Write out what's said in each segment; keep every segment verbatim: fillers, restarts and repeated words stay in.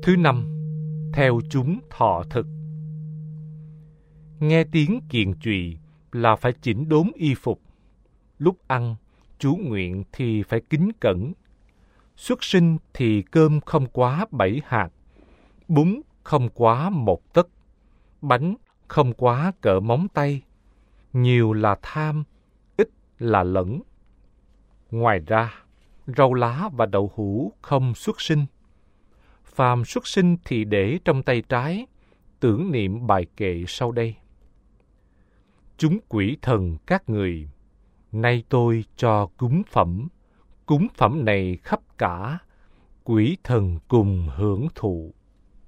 Thứ năm, theo chúng thọ thực. Nghe tiếng kiền chùy là phải chỉnh đốn y phục. Lúc ăn, chú nguyện thì phải kính cẩn. Xuất sinh thì cơm không quá bảy hạt, bún không quá một tấc, bánh không quá cỡ móng tay. Nhiều là tham, ít là lẫn. Ngoài ra, rau lá và đậu hũ không xuất sinh. Phàm xuất sinh thì để trong tay trái, tưởng niệm bài kệ sau đây. Chúng quỷ thần các người, nay tôi cho cúng phẩm, cúng phẩm này khắp cả, quỷ thần cùng hưởng thụ.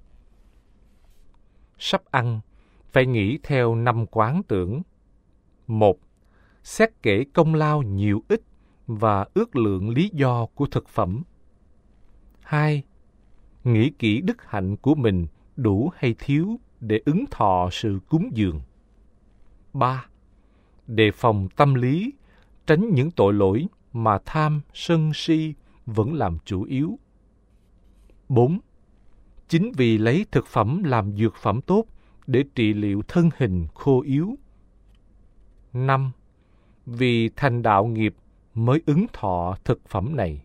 Sắp ăn, phải nghĩ theo năm quán tưởng. Một, xét kể công lao nhiều ít và ước lượng lý do của thực phẩm. Hai, nghĩ kỹ đức hạnh của mình đủ hay thiếu để ứng thọ sự cúng dường. Ba, đề phòng tâm lý, tránh những tội lỗi mà tham, sân, si vẫn làm chủ yếu. Bốn, chính vì lấy thực phẩm làm dược phẩm tốt để trị liệu thân hình khô yếu. Năm, vì thành đạo nghiệp mới ứng thọ thực phẩm này.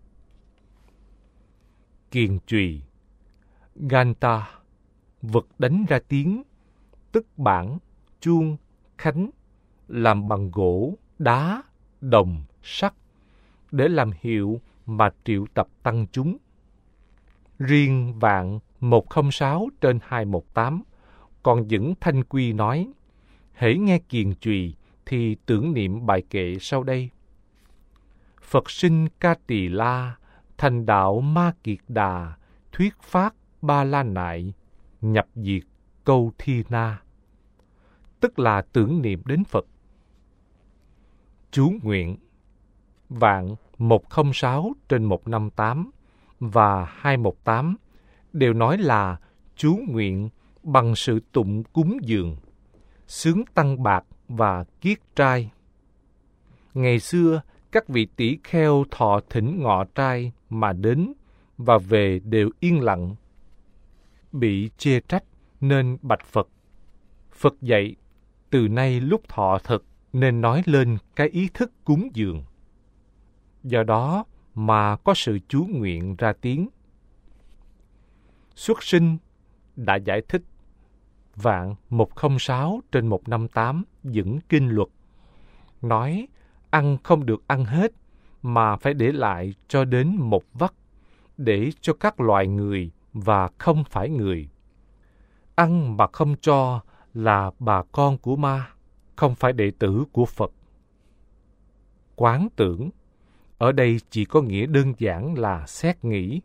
Kiền chùy, Ganta, vật đánh ra tiếng, tức bảng, chuông, khánh, làm bằng gỗ, đá, đồng, sắt, để làm hiệu mà triệu tập tăng chúng. Riêng vạn một không sáu trên hai một tám, còn dẫn thanh quy nói, hễ nghe kiền chùy thì tưởng niệm bài kệ sau đây. Phật sinh Ca Tỳ La, thành đạo Ma Kiệt Đà, thuyết pháp Ba La Nại, nhập diệt câu Thi Na. Tức là tưởng niệm đến Phật. Chú nguyện, vạn một không sáu trên một năm tám và hai một tám đều nói là chú nguyện bằng sự tụng cúng dường, xướng tăng bạc và kiết trai. Ngày xưa, các vị tỷ kheo thọ thỉnh ngọ trai mà đến và về đều yên lặng. Bị chê trách nên bạch Phật. Phật dạy, từ nay lúc thọ thực nên nói lên cái ý thức cúng dường. Do đó mà có sự chú nguyện ra tiếng. Xuất sinh đã giải thích, vạn một không sáu trên một năm tám dẫn kinh luật, nói ăn không được ăn hết mà phải để lại cho đến một vắt, để cho các loài người và không phải người. Ăn mà không cho là bà con của ma, không phải đệ tử của Phật. Quán tưởng, ở đây chỉ có nghĩa đơn giản là xét nghĩ.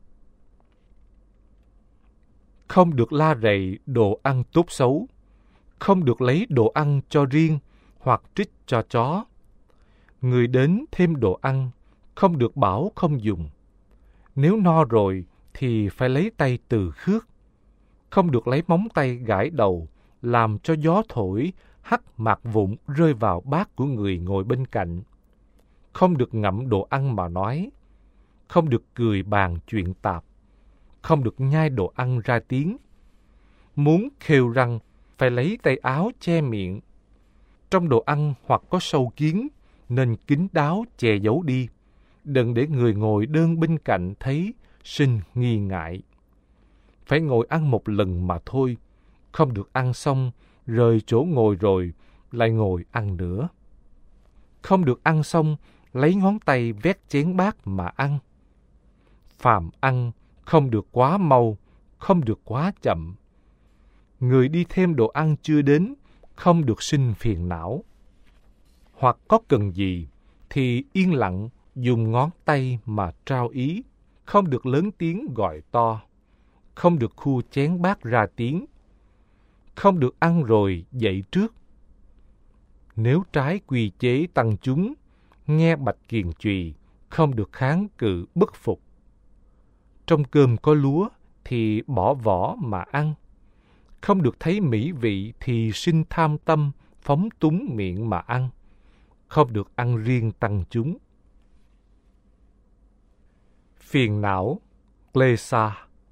Không được la rầy đồ ăn tốt xấu, không được lấy đồ ăn cho riêng hoặc trích cho chó. Người đến thêm đồ ăn, không được bảo không dùng. Nếu no rồi thì phải lấy tay từ khước. Không được lấy móng tay gãi đầu, làm cho gió thổi, hắt mạt vụn rơi vào bát của người ngồi bên cạnh. Không được ngậm đồ ăn mà nói. Không được cười bàn chuyện tạp. Không được nhai đồ ăn ra tiếng. Muốn khêu răng, phải lấy tay áo che miệng. Trong đồ ăn hoặc có sâu kiến, nên kín đáo che giấu đi, đừng để người ngồi đơn bên cạnh thấy sinh nghi ngại. Phải ngồi ăn một lần mà thôi, không được ăn xong, rời chỗ ngồi rồi, lại ngồi ăn nữa. Không được ăn xong, lấy ngón tay vét chén bát mà ăn. Phàm ăn, không được quá mau, không được quá chậm. Người đi thêm đồ ăn chưa đến, không được sinh phiền não. Hoặc có cần gì, thì yên lặng dùng ngón tay mà trao ý, không được lớn tiếng gọi to, không được khu chén bát ra tiếng, không được ăn rồi dậy trước. Nếu trái quy chế tăng chúng, nghe bạch kiền chùy, không được kháng cự bất phục. Trong cơm có lúa thì bỏ vỏ mà ăn, không được thấy mỹ vị thì sinh tham tâm, phóng túng miệng mà ăn, không được ăn riêng tăng chúng. Phiền não, klesa,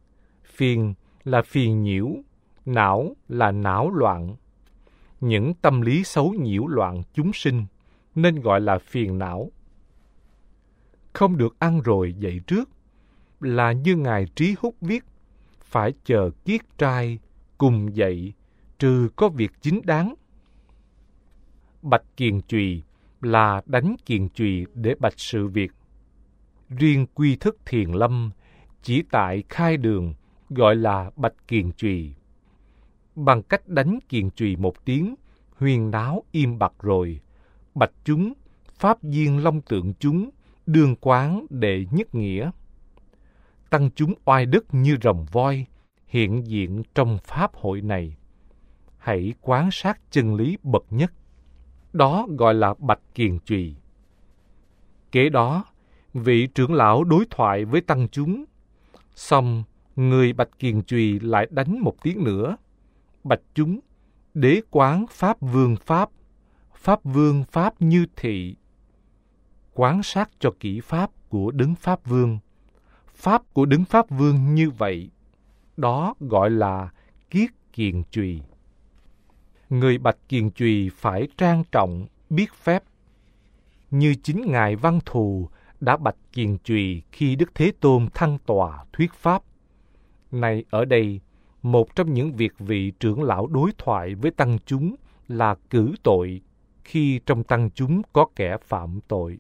Phiền là phiền nhiễu, não là não loạn. Những tâm lý xấu nhiễu loạn chúng sinh nên gọi là phiền não. Không được ăn rồi dậy trước là như Ngài Trí Húc viết, phải chờ kiết trai cùng dậy, trừ có việc chính đáng. Bạch kiền chùy là đánh kiền chùy để bạch sự việc. Riêng quy thức thiền lâm chỉ tại khai đường gọi là bạch kiền chùy. Bằng cách đánh kiền chùy một tiếng, huyên náo im bặt rồi, bạch chúng, pháp viên long tượng chúng, đương quán đệ nhất nghĩa. Tăng chúng oai đức như rồng voi, hiện diện trong pháp hội này. Hãy quán sát chân lý bậc nhất. Đó gọi là bạch kiền chùy. Kế đó, vị trưởng lão đối thoại với tăng chúng. Xong, người bạch kiền chùy lại đánh một tiếng nữa. Bạch chúng, đế quán pháp vương pháp, pháp vương pháp như thị. Quán sát cho kỹ pháp của đấng pháp vương. Pháp của đấng pháp vương như vậy. Đó gọi là kiết kiền chùy. Người bạch kiền chùy phải trang trọng, biết phép. Như chính Ngài Văn Thù đã bạch kiền chùy khi Đức Thế Tôn thăng tọa thuyết pháp. Này ở đây, một trong những việc vị trưởng lão đối thoại với tăng chúng là cử tội khi trong tăng chúng có kẻ phạm tội.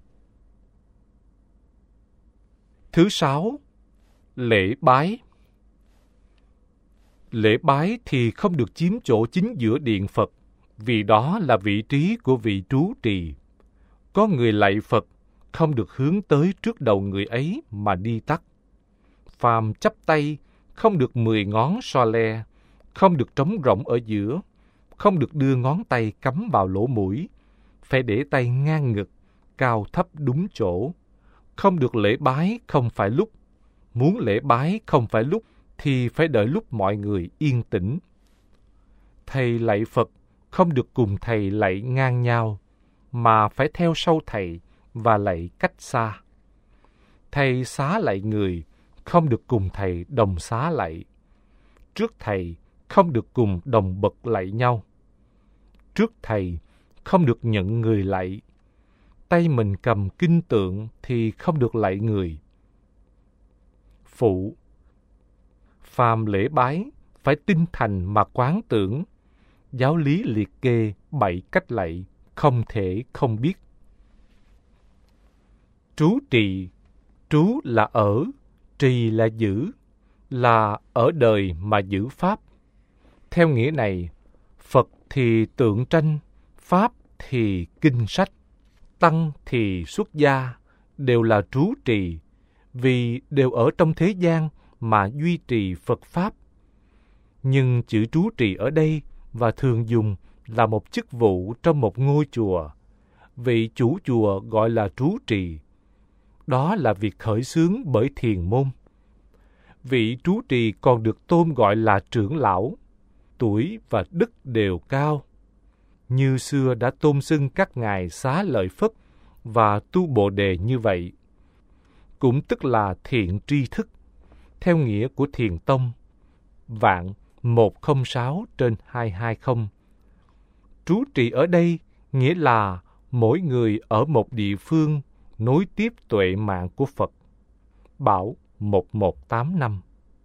Thứ sáu, lễ bái. Lễ bái thì không được chiếm chỗ chính giữa điện Phật, vì đó là vị trí của vị trú trì. Có người lạy Phật, không được hướng tới trước đầu người ấy mà đi tắt. Phàm chắp tay, không được mười ngón so le, không được trống rỗng ở giữa, không được đưa ngón tay cắm vào lỗ mũi, phải để tay ngang ngực, cao thấp đúng chỗ. Không được lễ bái không phải lúc, muốn lễ bái không phải lúc thì phải đợi lúc mọi người yên tĩnh. Thầy lạy Phật không được cùng thầy lạy ngang nhau, mà phải theo sau thầy và lạy cách xa. Thầy xá lạy người không được cùng thầy đồng xá lạy. Trước thầy không được cùng đồng bậc lạy nhau. Trước thầy không được nhận người lạy. Tay mình cầm kinh tượng thì không được lạy người. Phụ. Phàm lễ bái phải tinh thành mà quán tưởng. Giáo lý liệt kê bảy cách lạy, không thể không biết. Trú trì. Trú là ở, trì là giữ, là ở đời mà giữ pháp. Theo nghĩa này, Phật thì tượng tranh, Pháp thì kinh sách, Tăng thì xuất gia, đều là trú trì, vì đều ở trong thế gian mà duy trì Phật Pháp. Nhưng chữ trú trì ở đây và thường dùng là một chức vụ trong một ngôi chùa. Vị chủ chùa gọi là trú trì. Đó là việc khởi xướng bởi thiền môn. Vị trú trì còn được tôn gọi là trưởng lão, tuổi và đức đều cao. Như xưa đã tôn xưng các ngài Xá Lợi Phất và Tu Bồ Đề như vậy. Cũng tức là thiện tri thức, theo nghĩa của Thiền Tông, vạn một không sáu trên hai hai không. Trú trì ở đây nghĩa là mỗi người ở một địa phương nối tiếp tuệ mạng của Phật. Bảo một một tám năm.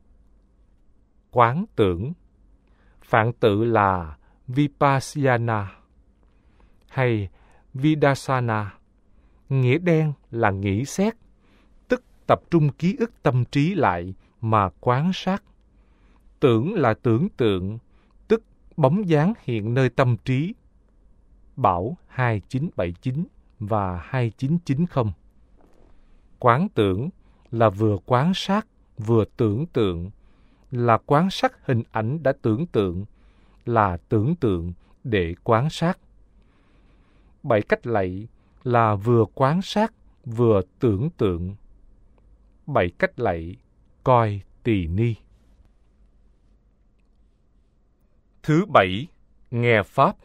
Quán tưởng. Phạn tự là Vipassana hay Vidassana. Nghĩa đen là nghĩ xét, tức tập trung ký ức tâm trí lại mà quán sát. Tưởng là tưởng tượng, tức bóng dáng hiện nơi tâm trí. Bảo hai chín bảy chín và hai chín chín không. Quán tưởng là vừa quan sát, vừa tưởng tượng, là quan sát hình ảnh đã tưởng tượng, là tưởng tượng để quan sát. Bảy cách lạy là vừa quan sát, vừa tưởng tượng. Bảy cách lạy coi tỳ ni. Thứ bảy, nghe Pháp.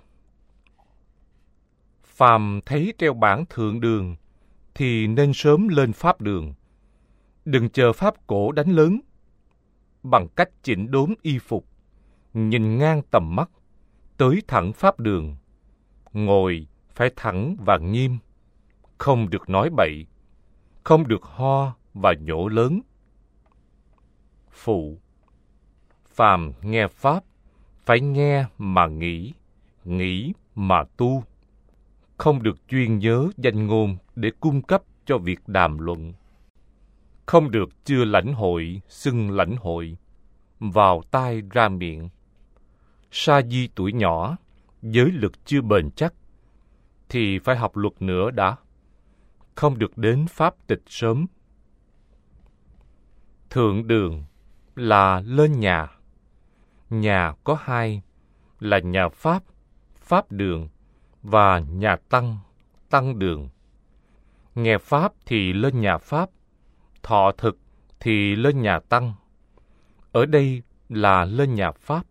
Phàm thấy treo bảng thượng đường, thì nên sớm lên Pháp đường. Đừng chờ Pháp cổ đánh lớn. bằng cách chỉnh đốn y phục, nhìn ngang tầm mắt, tới thẳng pháp đường. Ngồi phải thẳng và nghiêm, không được nói bậy, không được ho và nhổ lớn. Phụ: phàm nghe pháp, phải nghe mà nghĩ, nghĩ mà tu. Không được chuyên nhớ danh ngôn để cung cấp cho việc đàm luận. Không được chưa lãnh hội, xưng lãnh hội, vào tai ra miệng. Sa di tuổi nhỏ, giới lực chưa bền chắc, thì phải học luật nữa đã. Không được đến pháp tịch sớm. Thượng đường là lên nhà. Nhà có hai, là nhà Pháp, Pháp đường, và nhà Tăng, Tăng đường. Nghe Pháp thì lên nhà Pháp, thọ thực thì lên nhà Tăng. Ở đây là lên nhà Pháp.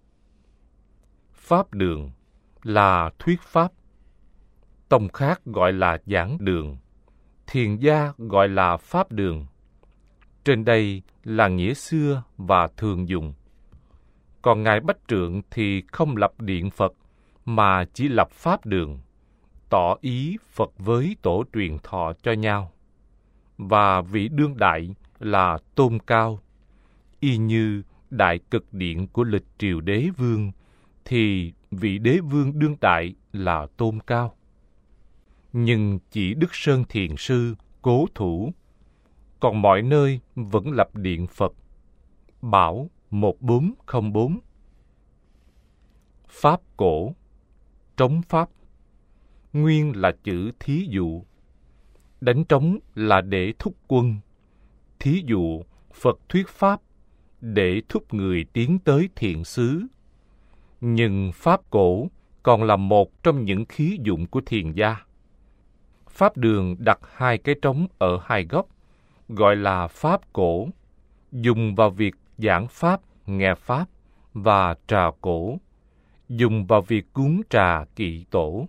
Pháp đường là thuyết Pháp. Tông khác gọi là giảng đường, thiền gia gọi là Pháp đường. Trên đây là nghĩa xưa và thường dùng. Còn Ngài Bách Trượng thì không lập điện Phật, mà chỉ lập Pháp đường, tỏ ý Phật với tổ truyền thọ cho nhau. Và vị đương đại là tôn cao, y như đại cực điện của lịch triều đế vương, thì vị đế vương đương đại là tôn cao. Nhưng chỉ Đức Sơn Thiền Sư cố thủ, còn mọi nơi vẫn lập điện Phật. Bảo một bốn không bốn. Pháp cổ, trống Pháp, nguyên là chữ thí dụ. Đánh trống là để thúc quân. Thí dụ, Phật thuyết Pháp để thúc người tiến tới thiện xứ. Nhưng Pháp cổ còn là một trong những khí dụng của thiền gia. Pháp đường đặt hai cái trống ở hai góc, gọi là Pháp cổ, dùng vào việc giảng Pháp, nghe Pháp, và trà cổ, dùng vào việc cúng trà kỵ tổ.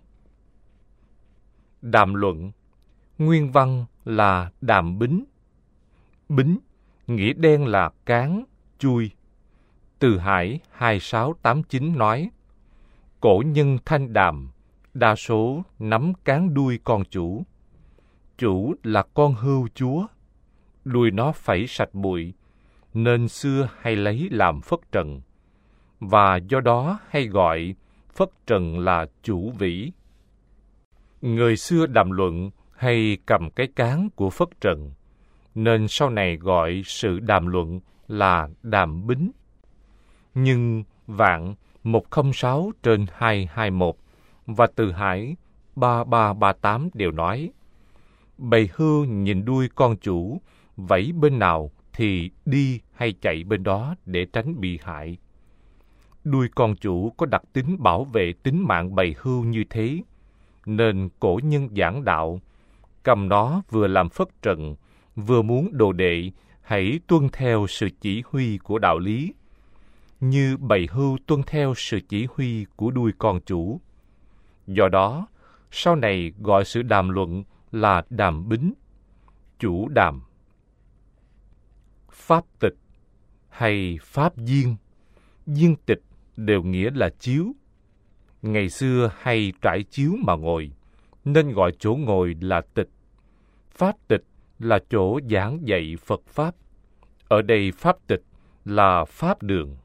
Đàm luận, nguyên văn là đàm bính. Bính, nghĩa đen là cán, chui. Từ Hải hai sáu tám chín nói, cổ nhân thanh đàm, đa số nắm cán đuôi con chủ. Chủ là con hươu chúa, đuôi nó phẩy sạch bụi, nên xưa hay lấy làm phất trần, và do đó hay gọi phất trần là chủ vĩ. Người xưa đàm luận hay cầm cái cán của phất trần, nên sau này gọi sự đàm luận là đàm bính. Nhưng Vạn một không sáu trên hai hai một và Từ Hải ba ba ba tám đều nói, bầy hươu nhìn đuôi con chủ, vẫy bên nào thì đi hay chạy bên đó để tránh bị hại. Đuôi con chủ có đặc tính bảo vệ tính mạng bầy hươu như thế, nên cổ nhân giảng đạo, cầm nó vừa làm phất trần, vừa muốn đồ đệ hãy tuân theo sự chỉ huy của đạo lý, như bầy hươu tuân theo sự chỉ huy của đuôi con chủ. Do đó, sau này gọi sự đàm luận là đàm bính, chủ đàm. Pháp tịch hay pháp diên, diên tịch đều nghĩa là chiếu. Ngày xưa hay trải chiếu mà ngồi, nên gọi chỗ ngồi là tịch. Pháp tịch là chỗ giảng dạy Phật Pháp. Ở đây pháp tịch là pháp đường.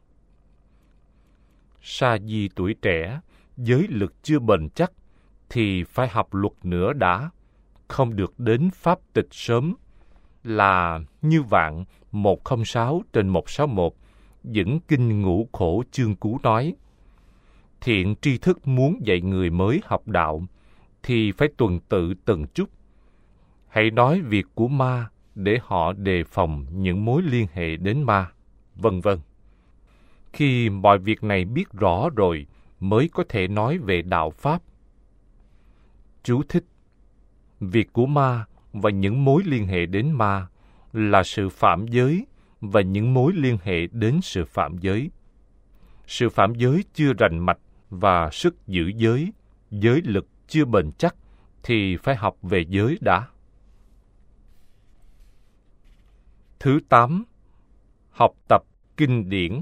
Sa di tuổi trẻ, giới lực chưa bền chắc, thì phải học luật nữa đã, không được đến pháp tịch sớm, là như Vạn một không sáu trên một sáu một, dẫn kinh Ngũ Khổ chương cú nói, thiện tri thức muốn dạy người mới học đạo, thì phải tuần tự từng chút. Hãy nói việc của ma để họ đề phòng những mối liên hệ đến ma, vân vân. Khi mọi việc này biết rõ rồi, mới có thể nói về đạo Pháp. Chú thích: việc của ma và những mối liên hệ đến ma là sự phạm giới và những mối liên hệ đến sự phạm giới. Sự phạm giới chưa rành mạch và sức giữ giới, giới lực chưa bền chắc, thì phải học về giới đã. Thứ tám, học tập kinh điển.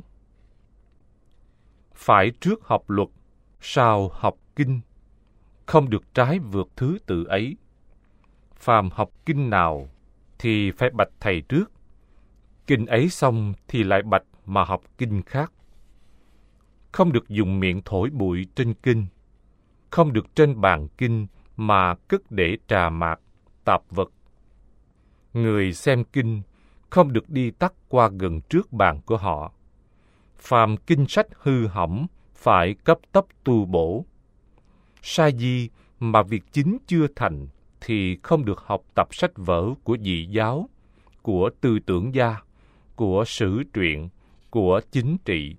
Phải trước học luật, sau học kinh, không được trái vượt thứ tự ấy. Phàm học kinh nào thì phải bạch thầy trước, kinh ấy xong thì lại bạch mà học kinh khác. Không được dùng miệng thổi bụi trên kinh, không được trên bàn kinh mà cất để trà mạt, tạp vật. Người xem kinh không được đi tắt qua gần trước bàn của họ. Phàm kinh sách hư hỏng phải cấp tốc tu bổ. Sa di mà việc chính chưa thành thì không được học tập sách vở của dị giáo, của tư tưởng gia, của sử truyện, của chính trị.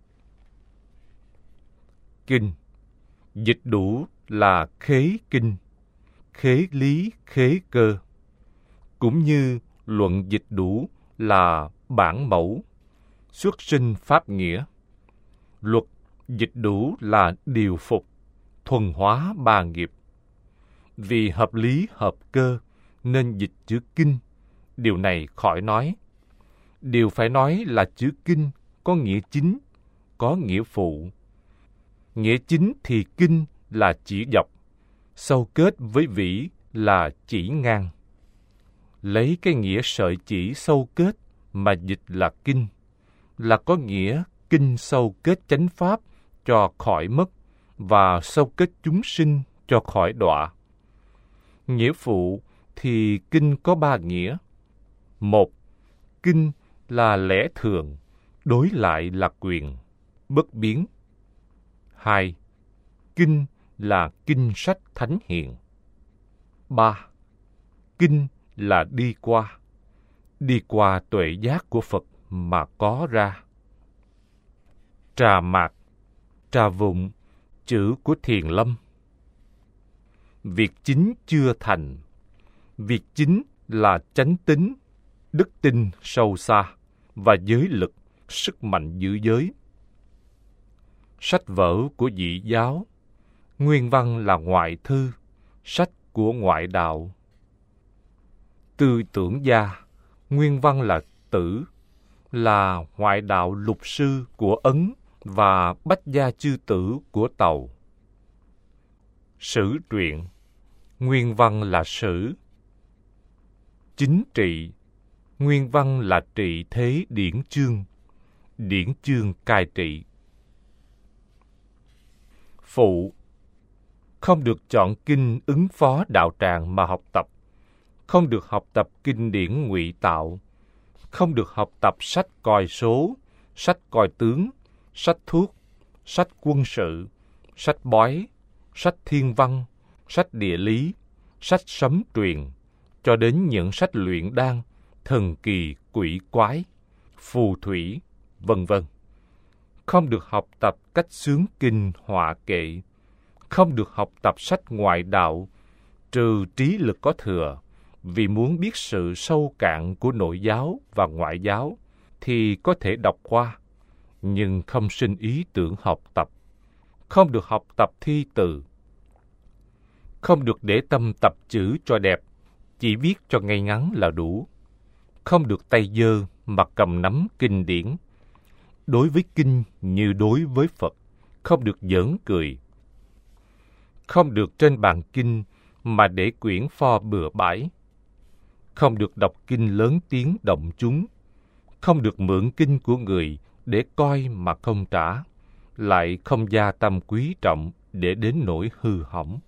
Kinh dịch đủ là khế kinh, khế lý, khế cơ, cũng như luận dịch đủ là bản mẫu, xuất sinh pháp nghĩa. Luật dịch đủ là điều phục, thuần hóa ba nghiệp. Vì hợp lý hợp cơ nên dịch chữ kinh, điều này khỏi nói. Điều phải nói là chữ kinh có nghĩa chính, có nghĩa phụ. Nghĩa chính thì kinh là chỉ dọc, sâu kết với vĩ là chỉ ngang. Lấy cái nghĩa sợi chỉ sâu kết mà dịch là kinh, là có nghĩa kinh sâu kết chánh pháp cho khỏi mất và sâu kết chúng sinh cho khỏi đọa. Nghĩa phụ thì kinh có ba nghĩa. Một, kinh là lẽ thường, đối lại là quyền, bất biến. Hai, kinh là kinh sách thánh hiền. Ba, kinh là đi qua, đi qua tuệ giác của Phật mà có ra. Trà mạt, trà vụng, chữ của Thiền Lâm. Việc chính chưa thành. Việc chính là chánh tín, đức tin sâu xa và giới lực, sức mạnh giữ giới. Sách vở của dị giáo, nguyên văn là ngoại thư, sách của ngoại đạo. Tư tưởng gia, nguyên văn là tử, là ngoại đạo lục sư của Ấn và bách gia chư tử của Tàu. Sử truyện, nguyên văn là sử. Chính trị, nguyên văn là trị thế điển chương, điển chương cai trị. Phụ, không được chọn kinh ứng phó đạo tràng mà học tập, không được học tập kinh điển ngụy tạo, không được học tập sách coi số, sách coi tướng, sách thuốc, sách quân sự, sách bói, sách thiên văn, sách địa lý, sách sấm truyền, cho đến những sách luyện đan, thần kỳ, quỷ quái, phù thủy, vân vân. Không được học tập cách xướng kinh họa kệ, không được học tập sách ngoại đạo, trừ trí lực có thừa, vì muốn biết sự sâu cạn của nội giáo và ngoại giáo, thì có thể đọc qua, nhưng không sinh ý tưởng học tập. Không được học tập thi từ. Không được để tâm tập chữ cho đẹp, chỉ viết cho ngay ngắn là đủ. Không được tay dơ mà cầm nắm kinh điển. Đối với kinh như đối với Phật, không được giỡn cười. Không được trên bàn kinh mà để quyển pho bừa bãi. Không được đọc kinh lớn tiếng động chúng. Không được mượn kinh của người để coi mà không trả, lại không gia tâm quý trọng để đến nỗi hư hỏng.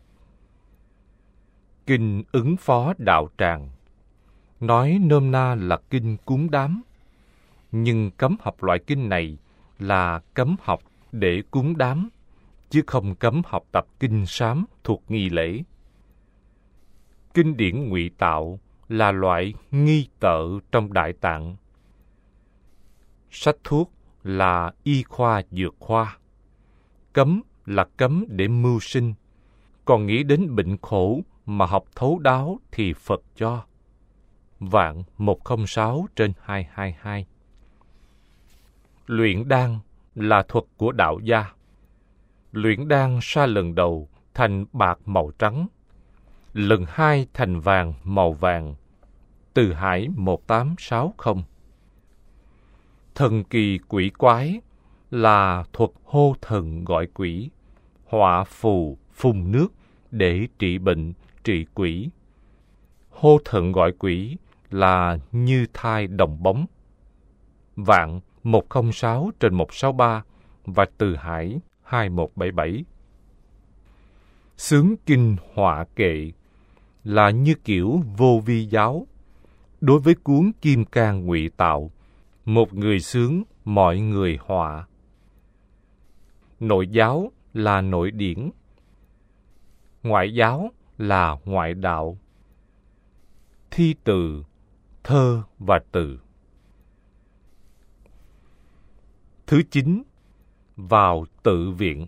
Kinh ứng phó đạo tràng, nói nôm na là kinh cúng đám, nhưng cấm học loại kinh này là cấm học để cúng đám, chứ không cấm học tập kinh sám thuộc nghi lễ. Kinh điển ngụy tạo là loại nghi tợ trong Đại Tạng. Sách thuốc là y khoa dược khoa. Cấm là cấm để mưu sinh, còn nghĩ đến bệnh khổ mà học thấu đáo thì Phật cho. Vạn một không sáu trên hai hai hai. Luyện đan là thuật của đạo gia. Luyện đan sa lần đầu thành bạc màu trắng, lần hai thành vàng màu vàng. Từ Hải một tám sáu không. Thần kỳ quỷ quái là thuật hô thần gọi quỷ, họa phù, phun nước để trị bệnh, trị quỷ. Hô thần gọi quỷ là như thai đồng bóng. Vạn một không sáu trên một sáu ba và Từ Hải hai một bảy bảy. Xướng kinh họa kệ là như kiểu vô vi giáo. Đối với cuốn Kim Cang Ngụy Tạo, một người xướng, mọi người họa. Nội giáo là nội điển, ngoại giáo là ngoại đạo. Thi từ, thơ và từ. Thứ chín, vào tự viện.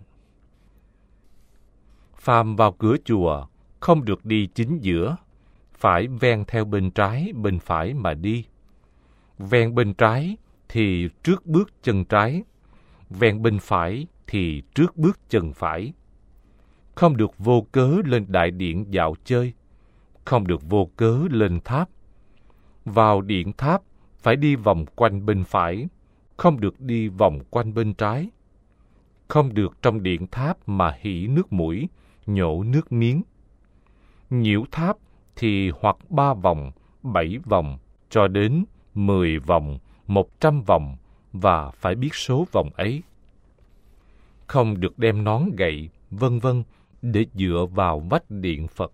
Phàm vào cửa chùa, không được đi chính giữa, phải ven theo bên trái, bên phải mà đi. Ven bên trái thì trước bước chân trái, ven bên phải thì trước bước chân phải. Không được vô cớ lên đại điện dạo chơi, không được vô cớ lên tháp. Vào điện tháp phải đi vòng quanh bên phải, không được đi vòng quanh bên trái. Không được trong điện tháp mà hỉ nước mũi, nhổ nước miếng. Nhiễu tháp thì hoặc ba vòng, bảy vòng, cho đến mười vòng, một trăm vòng, và phải biết số vòng ấy. Không được đem nón gậy, vân vân, để dựa vào vách điện Phật.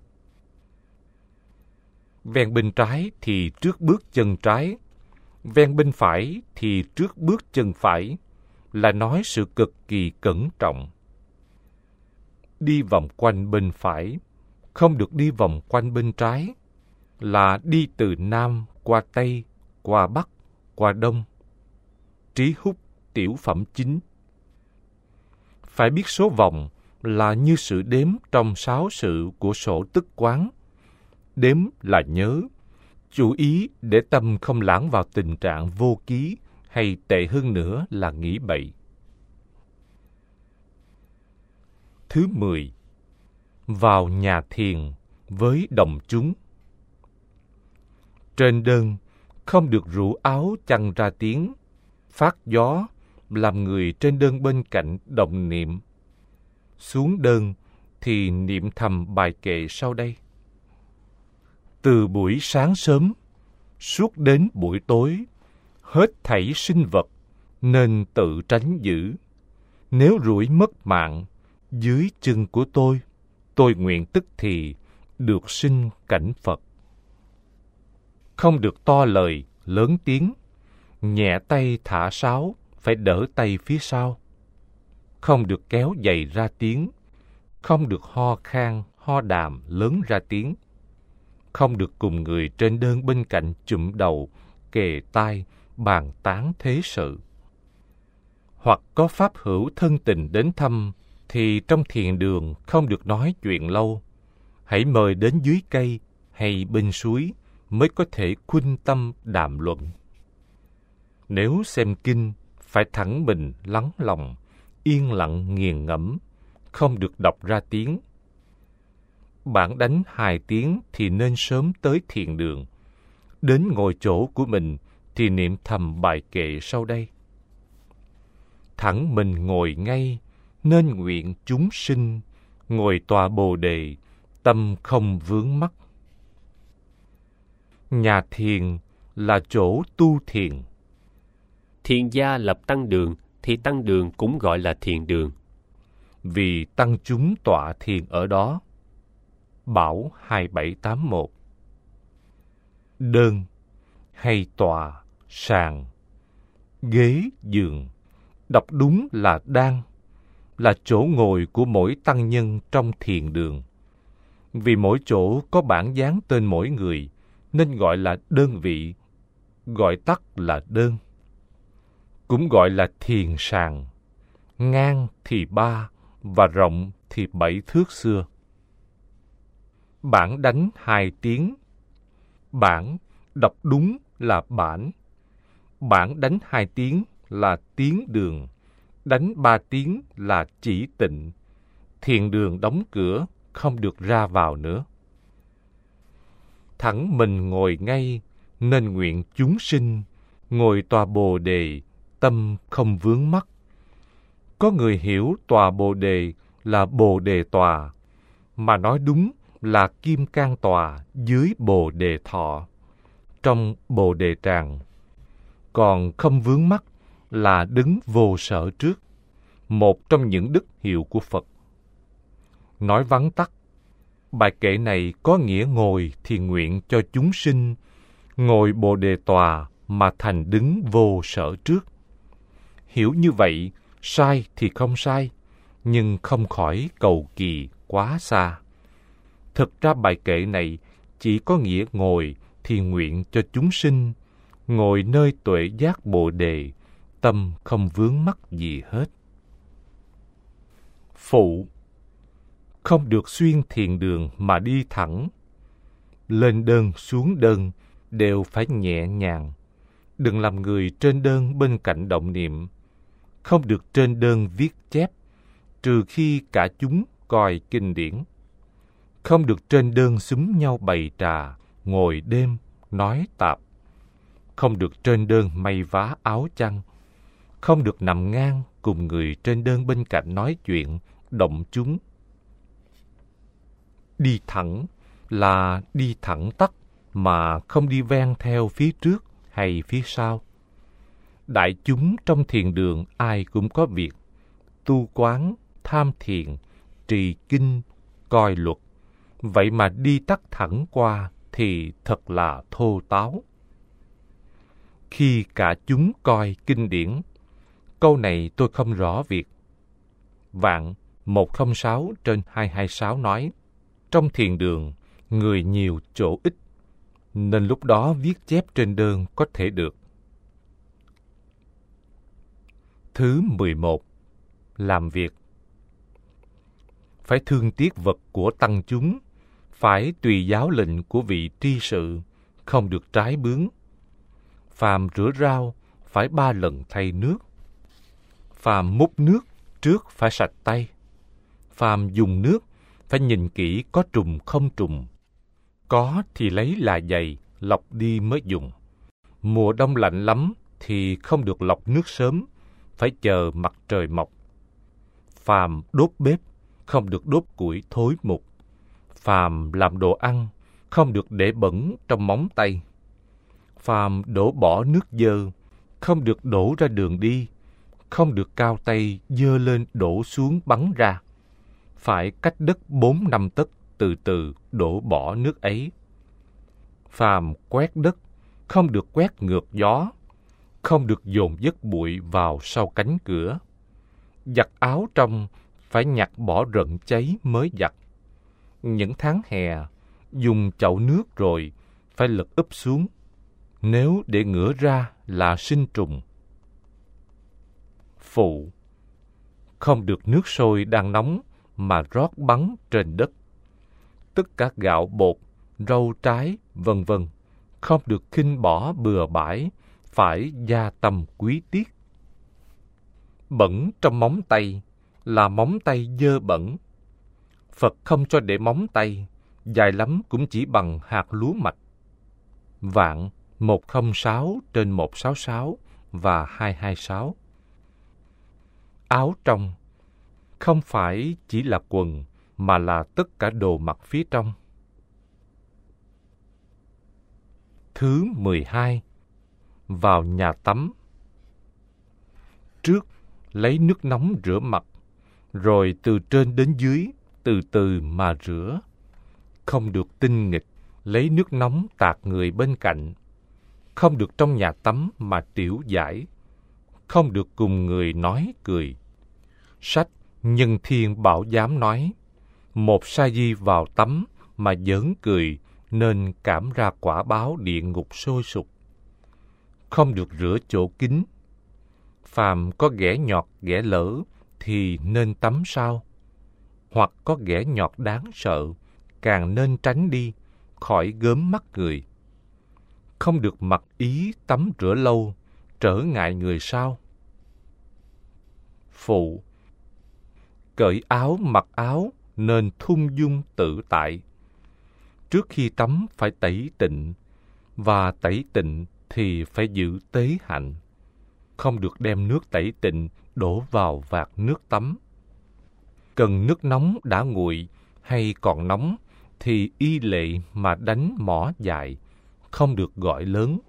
Ven bên trái thì trước bước chân trái, ven bên phải thì trước bước chân phải, là nói sự cực kỳ cẩn trọng. Đi vòng quanh bên phải, không được đi vòng quanh bên trái, là đi từ Nam qua Tây, qua Bắc, qua Đông. Trí Húc, tiểu phẩm chính. Phải biết số vòng là như sự đếm trong sáu sự của sổ tức quán. Đếm là nhớ, chú ý để tâm không lãng vào tình trạng vô ký, hay tệ hơn nữa là nghĩ bậy. Thứ mười, vào nhà thiền với đồng chúng. Trên đơn, không được rủ áo chăn ra tiếng, phát gió, làm người trên đơn bên cạnh động niệm. Xuống đơn thì niệm thầm bài kệ sau đây. Từ buổi sáng sớm, suốt đến buổi tối, hết thảy sinh vật nên tự tránh giữ. Nếu rủi mất mạng, dưới chân của tôi, tôi nguyện tức thì được sinh cảnh Phật. Không được to lời, lớn tiếng, nhẹ tay thả sáo, phải đỡ tay phía sau. Không được kéo giày ra tiếng, không được ho khan, ho đàm lớn ra tiếng. Không được cùng người trên đơn bên cạnh chụm đầu, kề tai, bàn tán thế sự. Hoặc có pháp hữu thân tình đến thăm, thì trong thiền đường không được nói chuyện lâu. Hãy mời đến dưới cây hay bên suối mới có thể khuynh tâm đàm luận. Nếu xem kinh, phải thẳng mình lắng lòng, yên lặng nghiền ngẫm, không được đọc ra tiếng. Bản đánh hai tiếng thì nên sớm tới thiền đường. Đến ngồi chỗ của mình thì niệm thầm bài kệ sau đây. Thẳng mình ngồi ngay, nên nguyện chúng sinh, ngồi tọa bồ đề, tâm không vướng mắc. Nhà thiền là chỗ tu thiền. Thiền gia lập tăng đường thì tăng đường cũng gọi là thiền đường. Vì tăng chúng tọa thiền ở đó. Bảo hai bảy tám mốt. Đơn hay tọa, sàn, ghế, giường, đọc đúng là đan, là chỗ ngồi của mỗi tăng nhân trong thiền đường. Vì mỗi chỗ có bản dáng tên mỗi người, nên gọi là đơn vị, gọi tắt là đơn. Cũng gọi là thiền sàn, ngang thì ba và rộng thì bảy thước xưa. Bản đánh hai tiếng. Bản đọc đúng là bản. Bản đánh hai tiếng là tiếng đường. Đánh ba tiếng là chỉ tịnh. Thiền đường đóng cửa, không được ra vào nữa. Thẳng mình ngồi ngay, nên nguyện chúng sinh, ngồi tòa bồ đề, tâm không vướng mắc. Có người hiểu tòa Bồ Đề là Bồ Đề tòa, mà nói đúng là Kim Cang tòa dưới Bồ Đề thọ, trong Bồ Đề tràng. Còn không vướng mắc là đứng vô sở trước, một trong những đức hiệu của Phật. Nói vắn tắt, bài kệ này có nghĩa ngồi thì nguyện cho chúng sinh, ngồi Bồ Đề tòa mà thành đứng vô sở trước. Hiểu như vậy, sai thì không sai, nhưng không khỏi cầu kỳ quá xa. Thực ra bài kệ này chỉ có nghĩa ngồi thì nguyện cho chúng sinh, ngồi nơi tuệ giác Bồ Đề, tâm không vướng mắc gì hết. Phụ, không được xuyên thiền đường mà đi thẳng. Lên đơn xuống đơn đều phải nhẹ nhàng. Đừng làm người trên đơn bên cạnh động niệm. Không được trên đơn viết chép, trừ khi cả chúng coi kinh điển. Không được trên đơn xúm nhau bày trà, ngồi đêm, nói tạp. Không được trên đơn may vá áo chăn. Không được nằm ngang cùng người trên đơn bên cạnh nói chuyện, động chúng. Đi thẳng là đi thẳng tắp mà không đi ven theo phía trước hay phía sau. Đại chúng trong thiền đường ai cũng có việc, tu quán, tham thiền, trì kinh, coi luật. Vậy mà đi tắt thẳng qua thì thật là thô táo. Khi cả chúng coi kinh điển, câu này tôi không rõ việc. Vạn một không sáu trên hai hai sáu nói, trong thiền đường, người nhiều chỗ ít, nên lúc đó viết chép trên đơn có thể được. Thứ mười một. Làm việc. Phải thương tiếc vật của tăng chúng, phải tùy giáo lệnh của vị tri sự, không được trái bướng. Phàm rửa rau, phải ba lần thay nước. Phàm múc nước, trước phải sạch tay. Phàm dùng nước, phải nhìn kỹ có trùng không trùng. Có thì lấy là dày, lọc đi mới dùng. Mùa đông lạnh lắm thì không được lọc nước sớm, phải chờ mặt trời mọc. Phàm đốt bếp, không được đốt củi thối mục. Phàm làm đồ ăn, không được để bẩn trong móng tay. Phàm đổ bỏ nước dơ, không được đổ ra đường đi, không được cao tay dơ lên đổ xuống bắn ra. Phải cách đất bốn năm tấc từ từ đổ bỏ nước ấy. Phàm quét đất, không được quét ngược gió, không được dồn dất bụi vào sau cánh cửa. Giặt áo trong, phải nhặt bỏ rận cháy mới giặt. Những tháng hè, dùng chậu nước rồi, phải lật úp xuống. Nếu để ngửa ra là sinh trùng. Phụ, không được nước sôi đang nóng mà rót bắn trên đất. Tất cả gạo bột, rau trái, vân vân không được khinh bỏ bừa bãi, phải gia tâm quý tiếc. Bẩn trong móng tay là móng tay dơ bẩn. Phật không cho để móng tay, dài lắm cũng chỉ bằng hạt lúa mạch. Vạn một không sáu trên một sáu sáu và hai hai sáu. Áo trong không phải chỉ là quần, mà là tất cả đồ mặc phía trong. Thứ mười hai. Vào nhà tắm. Trước, lấy nước nóng rửa mặt, rồi từ trên đến dưới, từ từ mà rửa. Không được tinh nghịch, lấy nước nóng tạt người bên cạnh. Không được trong nhà tắm mà tiểu giải. Không được cùng người nói cười. Sách Nhân Thiên Bảo Giám nói, một sa di vào tắm mà giỡn cười, nên cảm ra quả báo địa ngục sôi sục. Không được rửa chỗ kín. Phàm có ghẻ nhọt ghẻ lỡ thì nên tắm sao? Hoặc có ghẻ nhọt đáng sợ, càng nên tránh đi, khỏi gớm mắt người. Không được mặc ý tắm rửa lâu, trở ngại người sao? Phụ, cởi áo mặc áo nên thung dung tự tại. Trước khi tắm phải tẩy tịnh, và tẩy tịnh thì phải giữ tế hạnh. không được đem nước tẩy tịnh đổ vào vạc nước tắm. Cần nước nóng đã nguội hay còn nóng thì y lệ mà đánh mỏ dại, không được gọi lớn.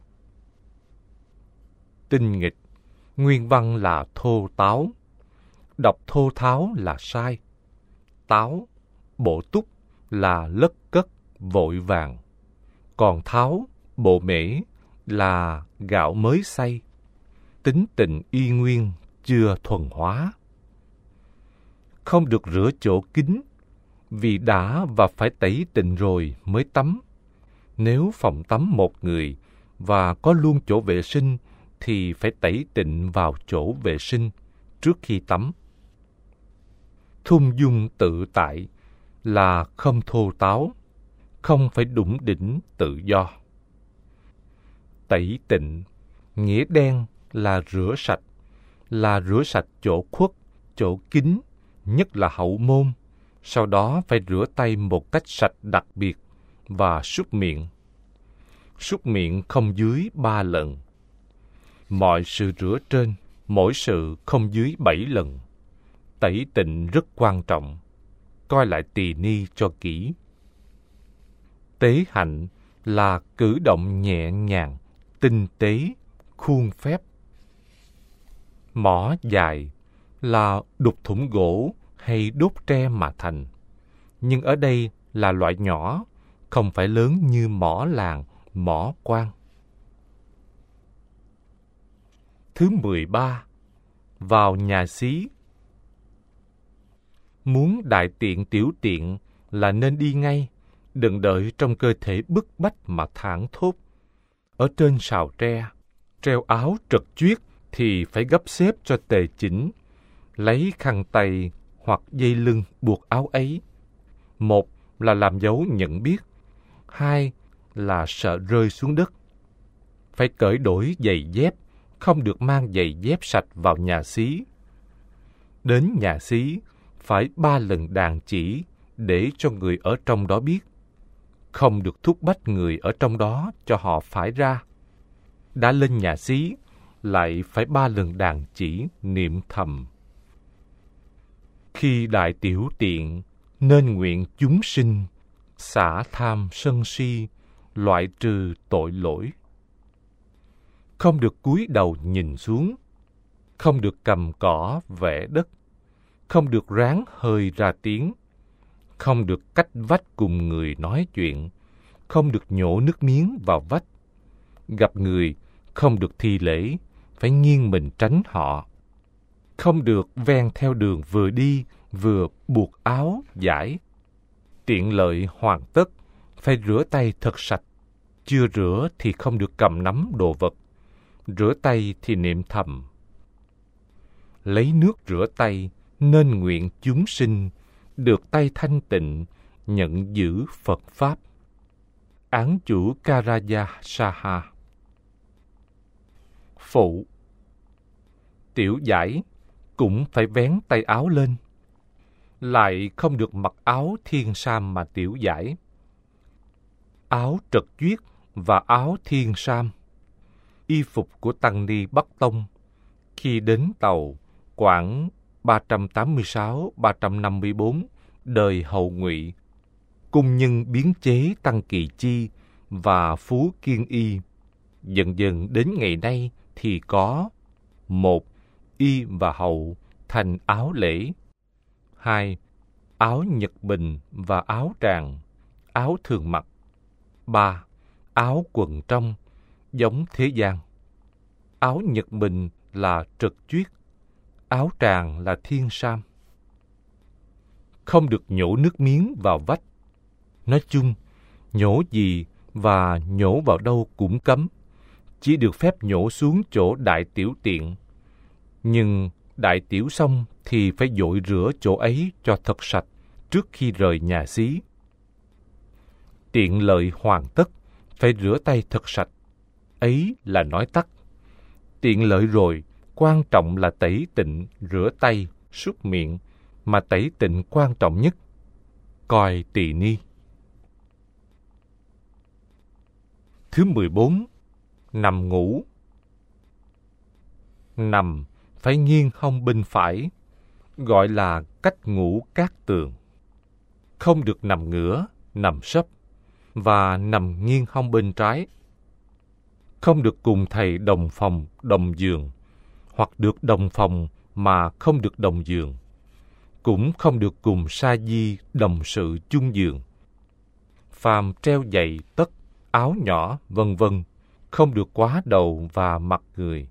Tinh nghịch, nguyên văn là thô táo. Đọc thô tháo là sai. Táo, bộ túc là lất cất, vội vàng. Còn tháo, bộ mễ là gạo mới xay. Tính tình y nguyên, chưa thuần hóa. Không được rửa chỗ kín, vì đã và phải tẩy tịnh rồi mới tắm. Nếu phòng tắm một người và có luôn chỗ vệ sinh thì phải tẩy tịnh vào chỗ vệ sinh trước khi tắm. Thung dung tự tại là không thô táo, không phải đủng đỉnh tự do. Tẩy tịnh, nghĩa đen là rửa sạch, là rửa sạch chỗ khuất, chỗ kín, nhất là hậu môn, sau đó phải rửa tay một cách sạch đặc biệt và súc miệng. Súc miệng không dưới ba lần. Mọi sự rửa trên, mỗi sự không dưới bảy lần. Tẩy tịnh rất quan trọng. Coi lại tỳ ni cho kỹ. Tế hạnh là cử động nhẹ nhàng, tinh tế, khuôn phép. Mỏ dài là đục thủng gỗ hay đốt tre mà thành. Nhưng ở đây là loại nhỏ, không phải lớn như mỏ làng, mỏ quan. Thứ mười ba, vào nhà xí. Muốn đại tiện tiểu tiện là nên đi ngay, đừng đợi trong cơ thể bức bách mà thảng thốt. Ở trên sào tre, treo áo trật chuyết thì phải gấp xếp cho tề chỉnh, lấy khăn tay hoặc dây lưng buộc áo ấy. Một là làm dấu nhận biết, hai là sợ rơi xuống đất. Phải cởi đổi giày dép, không được mang giày dép sạch vào nhà xí. Đến nhà xí, phải ba lần đàn chỉ để cho người ở trong đó biết. Không được thúc bách người ở trong đó cho họ phải ra. Đã lên nhà xí, lại phải ba lần đàn chỉ niệm thầm. Khi đại tiểu tiện, nên nguyện chúng sinh, xả tham sân si, loại trừ tội lỗi. Không được cúi đầu nhìn xuống, không được cầm cỏ vẽ đất, không được ráng hơi ra tiếng, không được cách vách cùng người nói chuyện, không được nhổ nước miếng vào vách. Gặp người, không được thi lễ, phải nghiêng mình tránh họ. Không được ven theo đường vừa đi, vừa buộc áo, giải. Tiện lợi hoàn tất, phải rửa tay thật sạch. Chưa rửa thì không được cầm nắm đồ vật. Rửa tay thì niệm thầm. Lấy nước rửa tay, nên nguyện chúng sinh, được tay thanh tịnh, nhận giữ Phật Pháp. Án chủ Karaja Saha. Phụ. Tiểu giải cũng phải vén tay áo lên. Lại không được mặc áo thiên sam mà tiểu giải. Áo trật chuyết và áo thiên sam, y phục của tăng ni Bắc Tông, khi đến tàu Quảng ba trăm tám mươi sáu ba trăm năm mươi bốn đời Hậu Ngụy, cung nhân biến chế Tăng Kỳ Chi và Phú Kiên Y. Dần dần đến ngày nay thì có: một, y và hậu thành áo lễ; hai, áo nhật bình và áo tràng, áo thường mặc; ba, áo quần trong, giống thế gian. Áo nhật bình là trật chuyết, áo tràng là thiên sam. Không được nhổ nước miếng vào vách. Nói chung, nhổ gì và nhổ vào đâu cũng cấm, chỉ được phép nhổ xuống chỗ đại tiểu tiện. Nhưng đại tiểu xong thì phải dội rửa chỗ ấy cho thật sạch trước khi rời nhà xí. Tiện lợi hoàn tất, phải rửa tay thật sạch. Ấy là nói tắt. Tiện lợi rồi, quan trọng là tẩy tịnh, rửa tay, súc miệng, mà tẩy tịnh quan trọng nhất. Coi tỳ ni. Thứ mười bốn, nằm ngủ. nằm phải nghiêng hông bên phải, gọi là cách ngủ cát tường. Không được nằm ngửa, nằm sấp và nằm nghiêng hông bên trái. Không được cùng thầy đồng phòng, đồng giường, hoặc được đồng phòng mà không được đồng giường. Cũng không được cùng sa di đồng sự chung giường. Phàm treo giày, tất, áo nhỏ, vân vân, không được quá đầu và mặt người.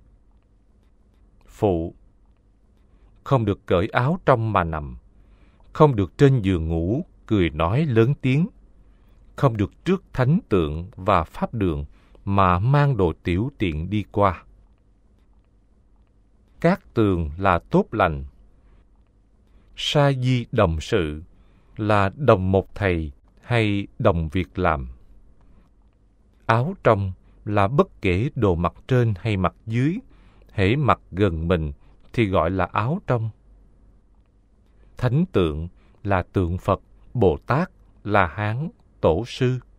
Phụ. Không được cởi áo trong mà nằm. Không được trên giường ngủ, cười nói lớn tiếng. Không được trước thánh tượng và pháp đường mà mang đồ tiểu tiện đi qua. Cát tường là tốt lành. Sa di đồng sự là đồng một thầy hay đồng việc làm. Áo trong là bất kể đồ mặc trên hay mặc dưới, hễ mặc gần mình thì gọi là áo trong. Thánh tượng là tượng Phật, Bồ Tát, La Hán, Tổ sư.